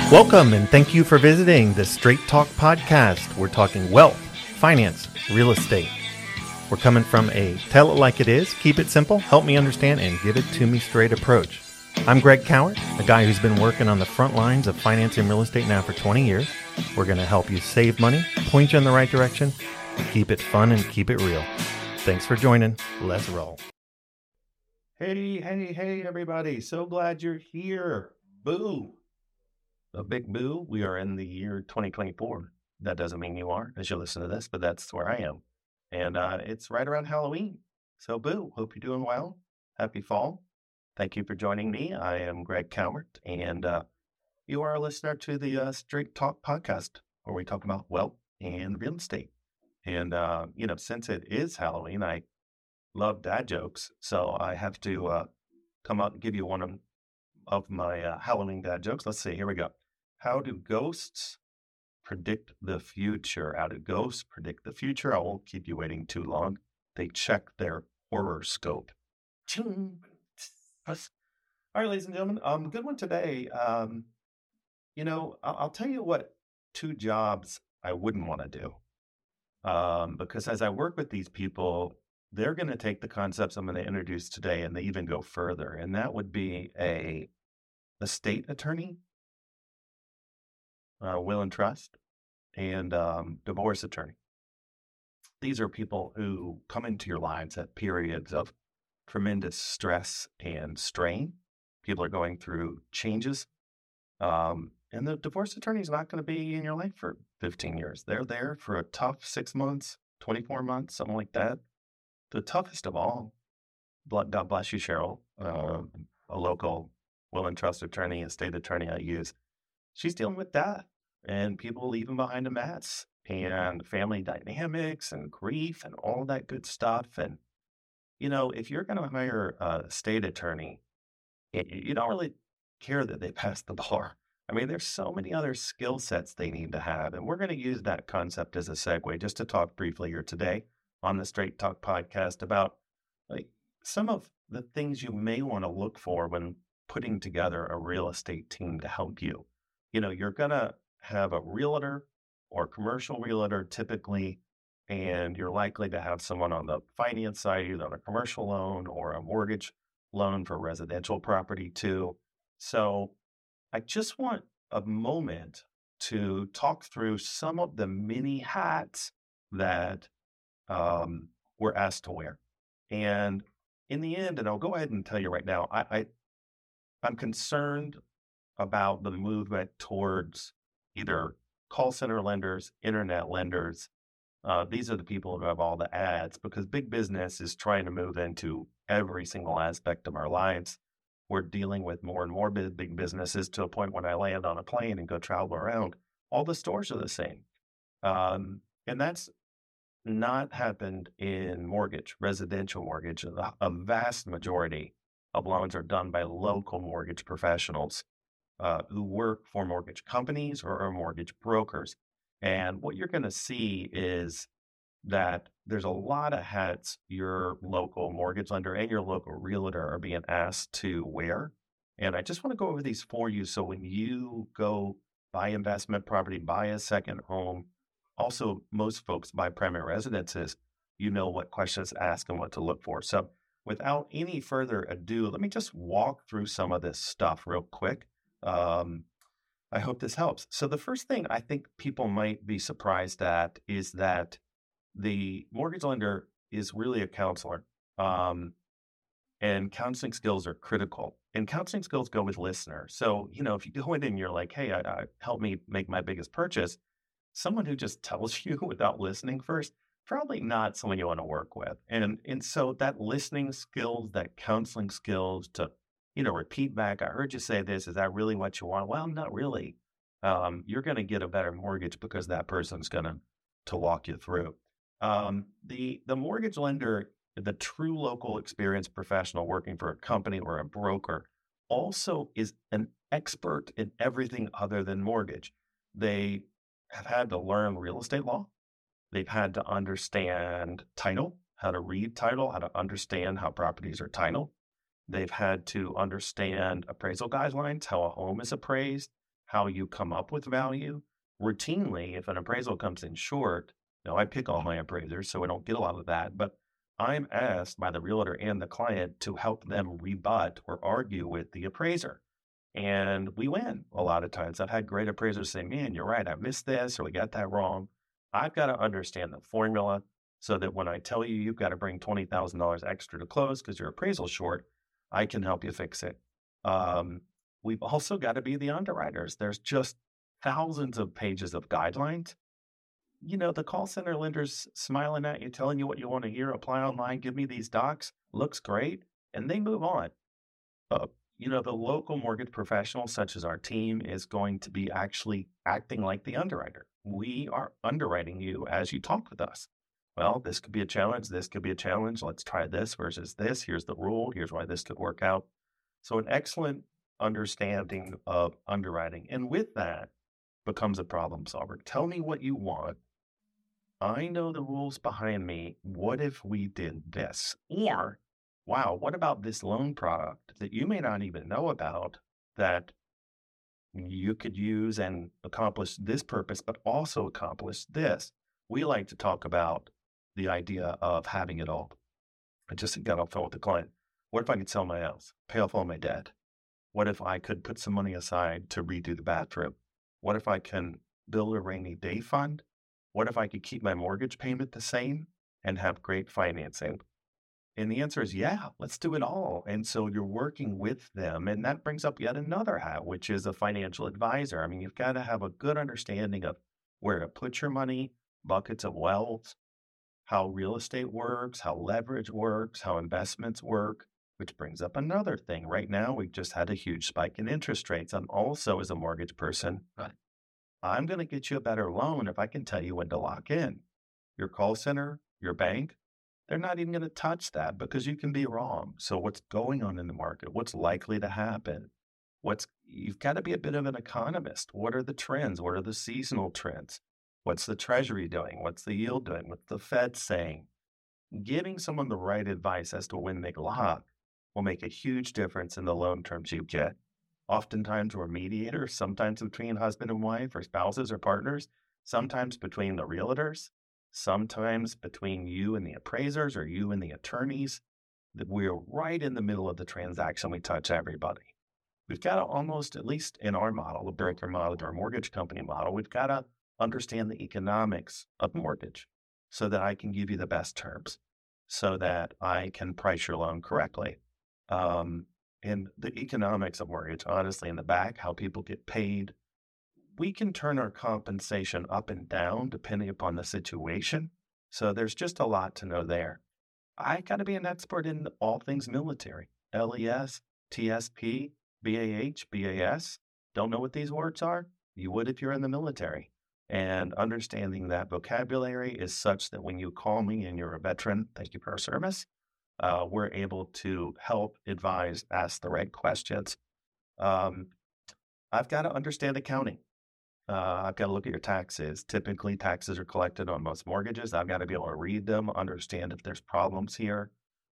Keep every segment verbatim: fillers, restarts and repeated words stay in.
Welcome and thank you for visiting the Straight Talk Podcast. We're talking wealth, finance, real estate. We're coming from a tell it like it is, keep it simple, help me understand, and give it to me straight approach. I'm Greg Cowart, a guy who's been working on the front lines of finance and real estate now for twenty years. We're going to help you save money, point you in the right direction, keep it fun, and keep it real. Thanks for joining. Let's roll. Hey, hey, hey, everybody. So glad you're here. Boo. A big boo. We are in the year twenty twenty-four. That doesn't mean you are as you listen to this, but that's where I am. And uh, it's right around Halloween. So boo. Hope you're doing well. Happy fall. Thank you for joining me. I am Greg Cowart, and uh, you are a listener to the uh, Straight Talk Podcast, where we talk about wealth and real estate. And, uh, you know, since it is Halloween, I love dad jokes. So I have to uh, come out and give you one of of my uh, Halloween dad jokes. Let's see. Here we go. How do ghosts predict the future? How do ghosts predict the future? I won't keep you waiting too long. They check their horoscope. All right, ladies and gentlemen. Um, good one today. Um, you know, I'll, I'll tell you what two jobs I wouldn't want to do. Um, because as I work with these people, they're going to take the concepts I'm going to introduce today and they even go further. And that would be a estate attorney, uh, will and trust, and um, divorce attorney. These are people who come into your lives at periods of tremendous stress and strain. People are going through changes. Um, and the divorce attorney is not going to be in your life for fifteen years. They're there for a tough six months, twenty-four months, something like that. The toughest of all, God bless you, Cheryl, uh, a local will and trust attorney, estate attorney I use. She's dealing with that and people leaving behind a mess and family dynamics and grief and all that good stuff. And, you know, if you're going to hire a estate attorney, you don't really care that they passed the bar. I mean, there's so many other skill sets they need to have. And we're going to use that concept as a segue just to talk briefly here today on the Straight Talk Podcast about like some of the things you may want to look for when putting together a real estate team to help you. You know, you're going to have a realtor or commercial realtor typically, and you're likely to have someone on the finance side, either on a commercial loan or a mortgage loan for residential property too. So I just want a moment to talk through some of the many hats that um, we're asked to wear. And in the end, and I'll go ahead and tell you right now, I, I I'm concerned about the movement towards either call center lenders, internet lenders. Uh, these are the people who have all the ads because big business is trying to move into every single aspect of our lives. We're dealing with more and more big, big businesses to a point when I land on a plane and go travel around, all the stores are the same. Um, and that's not happened in mortgage, residential mortgage. A, a vast majority of loans are done by local mortgage professionals uh, who work for mortgage companies or, or mortgage brokers. And what you're going to see is that there's a lot of hats your local mortgage lender and your local realtor are being asked to wear. And I just want to go over these for you. So when you go buy investment property, buy a second home, also most folks buy primary residences, you know what questions to ask and what to look for. So without any further ado, let me just walk through some of this stuff real quick. Um, I hope this helps. So the first thing I think people might be surprised at is that the mortgage lender is really a counselor, um, and counseling skills are critical. And counseling skills go with listener. So, you know, if you go in and you're like, hey, I, I, help me make my biggest purchase, someone who just tells you without listening first, probably not someone you want to work with. And and so that listening skills, that counseling skills to, you know, repeat back, I heard you say this, is that really what you want? Well, not really. Um, you're going to get a better mortgage because that person's going to to walk you through. Um, the the mortgage lender, the true local experienced professional working for a company or a broker, also is an expert in everything other than mortgage. They have had to learn real estate law. They've had to understand title, how to read title, how to understand how properties are titled. They've had to understand appraisal guidelines, how a home is appraised, how you come up with value. Routinely, if an appraisal comes in short, now I pick all my appraisers, so I don't get a lot of that, but I'm asked by the realtor and the client to help them rebut or argue with the appraiser. And we win a lot of times. I've had great appraisers say, man, you're right, I missed this, or we got that wrong. I've got to understand the formula so that when I tell you you've got to bring twenty thousand dollars extra to close because your appraisal's short, I can help you fix it. Um, we've also got to be the underwriters. There's just thousands of pages of guidelines. You know, the call center lender's smiling at you, telling you what you want to hear, apply online, give me these docs, looks great, and they move on. Uh, you know, the local mortgage professional, such as our team, is going to be actually acting like the underwriter. We are underwriting you as you talk with us. Well, this could be a challenge. This could be a challenge. Let's try this versus this. Here's the rule. Here's why this could work out. So an excellent understanding of underwriting. And with that becomes a problem solver. Tell me what you want. I know the rules behind me. What if we did this? Or, wow, what about this loan product that you may not even know about that you could use and accomplish this purpose, but also accomplish this? We like to talk about the idea of having it all. I just got off the phone with the client. What if I could sell my house, pay off all my debt? What if I could put some money aside to redo the bathroom? What if I can build a rainy day fund? What if I could keep my mortgage payment the same and have great financing? And the answer is, yeah, let's do it all. And so you're working with them. And that brings up yet another hat, which is a financial advisor. I mean, you've got to have a good understanding of where to put your money, buckets of wealth, how real estate works, how leverage works, how investments work, which brings up another thing. Right now, we've just had a huge spike in interest rates. I'm also, as a mortgage person, I'm going to get you a better loan if I can tell you when to lock in. Your call center, your bank, they're not even going to touch that because you can be wrong. So what's going on in the market? What's likely to happen? What's you've got to be a bit of an economist. What are the trends? What are the seasonal trends? What's the Treasury doing? What's the yield doing? What's the Fed saying? Giving someone the right advice as to when they lock will make a huge difference in the loan terms you get. Oftentimes we're mediators, sometimes between husband and wife or spouses or partners, sometimes between the realtors, sometimes between you and the appraisers or you and the attorneys. That we're right in the middle of the transaction. We touch everybody. We've got to almost, at least in our model, the broker model, our mortgage company model, we've got to understand the economics of mortgage so that I can give you the best terms, so that I can price your loan correctly. Um, and the economics of mortgage, honestly, in the back, how people get paid, we can turn our compensation up and down depending upon the situation. So there's just a lot to know there. I got to be an expert in all things military, L E S, T S P, B A H, B A S. Don't know what these words are? You would if you're in the military. And understanding that vocabulary is such that when you call me and you're a veteran, thank you for our service, uh, we're able to help, advise, ask the right questions. Um, I've got to understand accounting. Uh, I've got to look at your taxes. Typically, taxes are collected on most mortgages. I've got to be able to read them, understand if there's problems here.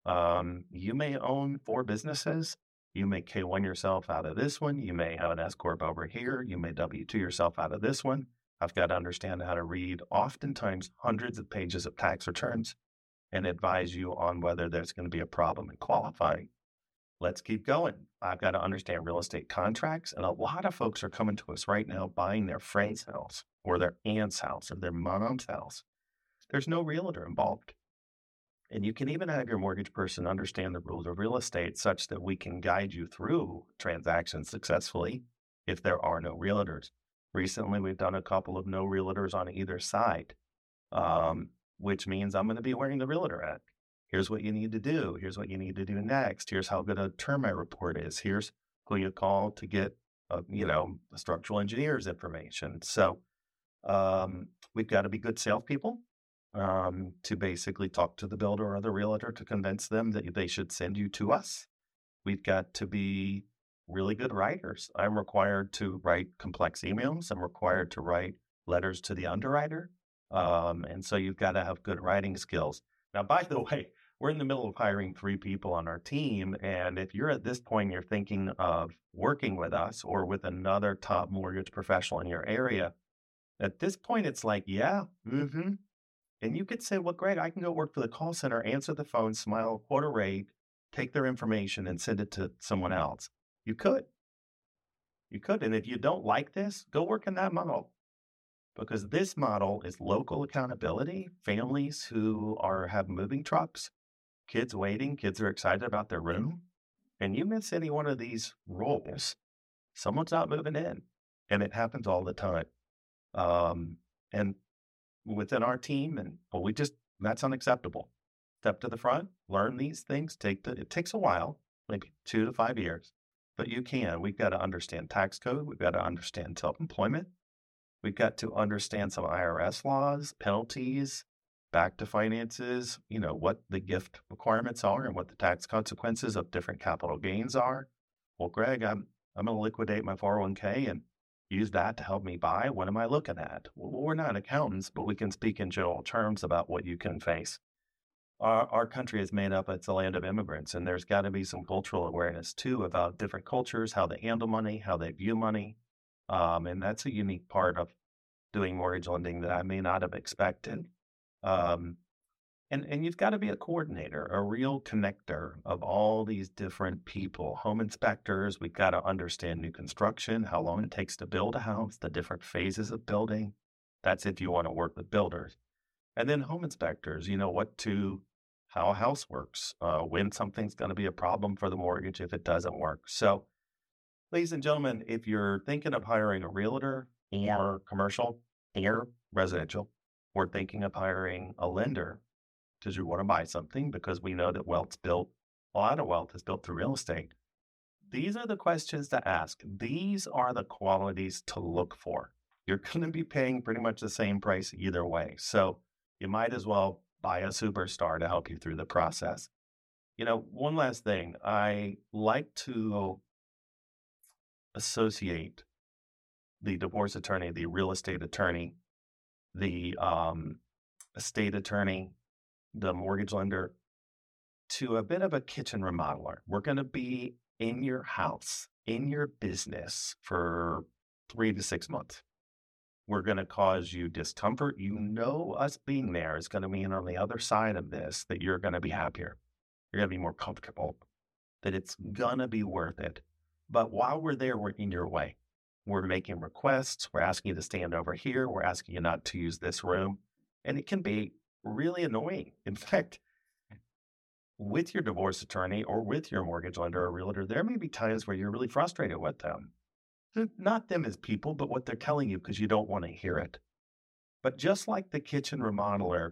Um, you may own four businesses. You may K one yourself out of this one. You may have an S corp over here. You may W two yourself out of this one. I've got to understand how to read oftentimes hundreds of pages of tax returns and advise you on whether there's going to be a problem in qualifying. Let's keep going. I've got to understand real estate contracts. And a lot of folks are coming to us right now buying their friend's house or their aunt's house or their mom's house. There's no realtor involved. And you can even have your mortgage person understand the rules of real estate such that we can guide you through transactions successfully if there are no realtors. Recently, we've done a couple of no realtors on either side, um, which means I'm going to be wearing the realtor hat. Here's what you need to do. Here's what you need to do next. Here's how good a termite report is. Here's who you call to get, uh, you know, the structural engineer's information. So um, we've got to be good salespeople um, to basically talk to the builder or the realtor to convince them that they should send you to us. We've got to be really good writers. I'm required to write complex emails. I'm required to write letters to the underwriter. Um, and so you've got to have good writing skills. Now, by the way, we're in the middle of hiring three people on our team. And if you're at this point, you're thinking of working with us or with another top mortgage professional in your area, at this point, it's like, yeah, mm-hmm. And you could say, well, great, I can go work for the call center, answer the phone, smile, quote a rate, take their information and send it to someone else. You could. You could. And if you don't like this, go work in that model. Because this model is local accountability, families who are have moving trucks, kids waiting, kids are excited about their room. And you miss any one of these roles, someone's not moving in. And it happens all the time. Um, and within our team, and well, we just, that's unacceptable. Step to the front, learn these things. Take the, it takes a while, maybe two to five years, but you can. We've got to understand tax code. We've got to understand self-employment. We've got to understand some I R S laws, penalties, back to finances, you know, what the gift requirements are and what the tax consequences of different capital gains are. Well, Greg, I'm, I'm going to liquidate my four oh one k and use that to help me buy. What am I looking at? Well, we're not accountants, but we can speak in general terms about what you can face. Our, our country is made up, it's a land of immigrants, and there's got to be some cultural awareness too about different cultures, how they handle money, how they view money. Um, and that's a unique part of doing mortgage lending that I may not have expected. Um, and, and you've got to be a coordinator, a real connector of all these different people. Home inspectors, we've got to understand new construction, how long it takes to build a house, the different phases of building. That's if you want to work with builders. And then home inspectors, you know, what to, how a house works, uh, when something's going to be a problem for the mortgage if it doesn't work. So, ladies and gentlemen, if you're thinking of hiring a realtor or commercial or residential, or thinking of hiring a lender because you want to buy something, because we know that wealth's built, a lot of wealth is built through real estate. These are the questions to ask. These are the qualities to look for. You're going to be paying pretty much the same price either way. So you might as well buy a superstar to help you through the process. You know, one last thing, I like to associate the divorce attorney, the real estate attorney, the um, estate attorney, the mortgage lender, to a bit of a kitchen remodeler. We're going to be in your house, in your business for three to six months. We're going to cause you discomfort. You know, us being there is going to mean on the other side of this that you're going to be happier. You're going to be more comfortable, that it's going to be worth it. But while we're there, we're in your way. We're making requests. We're asking you to stand over here. We're asking you not to use this room. And it can be really annoying. In fact, with your divorce attorney or with your mortgage lender or realtor, there may be times where you're really frustrated with them. Not them as people, but what they're telling you because you don't want to hear it. But just like the kitchen remodeler,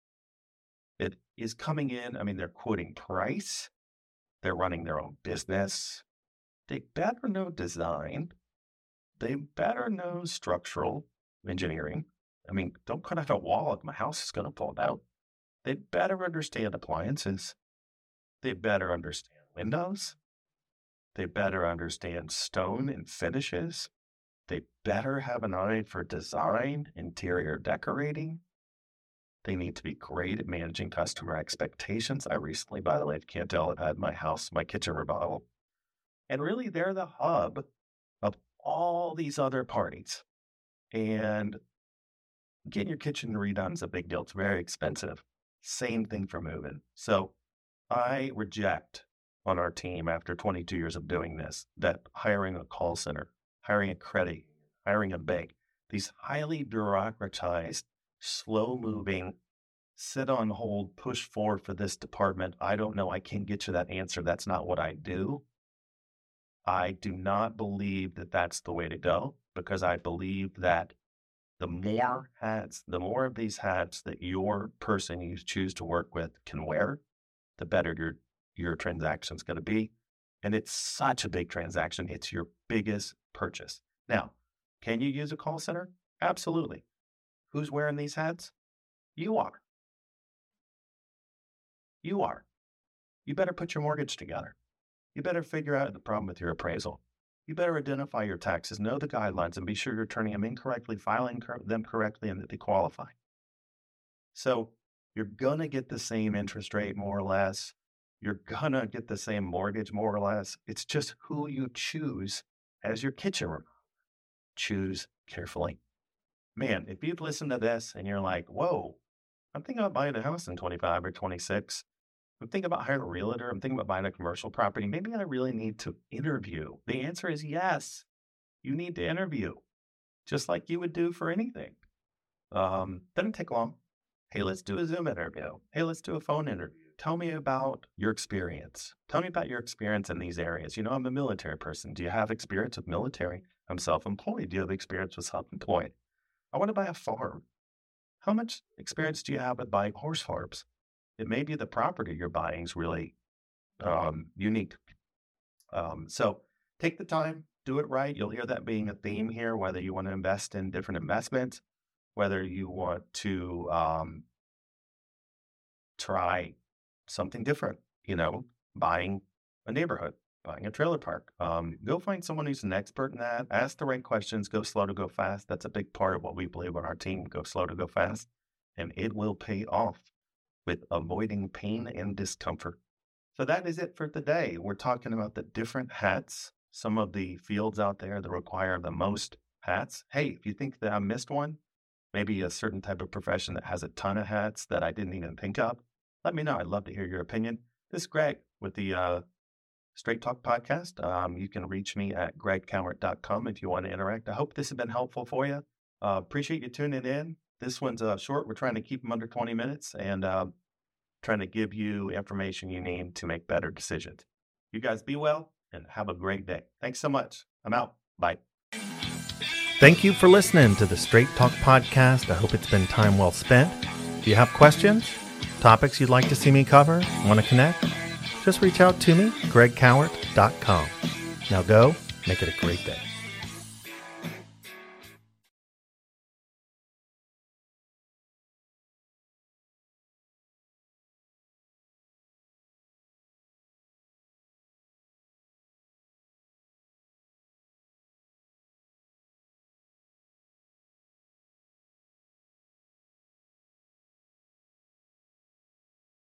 it is coming in, I mean, they're quoting price. They're running their own business. They better know design. They better know structural engineering. I mean, don't cut out a wall if my house is going to fall down. They better understand appliances. They better understand windows. They better understand stone and finishes. They better have an eye for design, interior decorating. They need to be great at managing customer expectations. I recently, by the way, if you can't tell, I've had my house, my kitchen remodeled. And really, they're the hub of all these other parties. And getting your kitchen redone is a big deal. It's very expensive. Same thing for moving. So I reject on our team after twenty-two years of doing this, that hiring a call center, hiring a credit, hiring a bank, these highly bureaucratized, slow moving, sit on hold, push forward for this department. I don't know. I can't get you that answer. That's not what I do. I do not believe that that's the way to go, because I believe that the more hats, the more of these hats that your person you choose to work with can wear, the better your your transaction is going to be. And it's such a big transaction. It's your biggest purchase. Now, can you use a call center? Absolutely. Who's wearing these hats? You are. You are. You better put your mortgage together. You better figure out the problem with your appraisal. You better identify your taxes, know the guidelines, and be sure you're turning them incorrectly, filing them correctly, and that they qualify. So You're going to get the same interest rate, more or less. You're going to get the same mortgage, more or less. It's just who you choose as your kitchen room. Choose carefully. Man, if you've listened to this and you're like, whoa, I'm thinking about buying a house in twenty-five or twenty-six. I'm thinking about hiring a realtor. I'm thinking about buying a commercial property. Maybe I really need to interview. The answer is yes. You need to interview, just like you would do for anything. Um, doesn't take long. Hey, let's do a Zoom interview. Hey, let's do a phone interview. Tell me about your experience. Tell me about your experience in these areas. You know, I'm a military person. Do you have experience with military? I'm self-employed. Do you have experience with self-employed? I want to buy a farm. How much experience do you have with buying horse farms? It may be the property you're buying is really um, unique. Um, so take the time, do it right. You'll hear that being a theme here, whether you want to invest in different investments, whether you want to um, try something different, you know, buying a neighborhood, buying a trailer park. Um, go find someone who's an expert in that. Ask the right questions. Go slow to go fast. That's a big part of what we believe on our team. Go slow to go fast, and it will pay off with avoiding pain and discomfort. So that is it for today. We're talking about the different hats, some of the fields out there that require the most hats. Hey, if you think that I missed one, maybe a certain type of profession that has a ton of hats that I didn't even think of, let me know. I'd love to hear your opinion. This is Greg with the uh, Straight Talk Podcast. Um, you can reach me at greg cowart dot com if you want to interact. I hope this has been helpful for you. Uh, appreciate you tuning in. This one's uh, short. We're trying to keep them under twenty minutes and uh, trying to give you information you need to make better decisions. You guys be well and have a great day. Thanks so much. I'm out. Bye. Thank you for listening to the Straight Talk Podcast. I hope it's been time well spent. If you have questions, topics you'd like to see me cover, want to connect, just reach out to me, greg cowart dot com. Now go, make it a great day.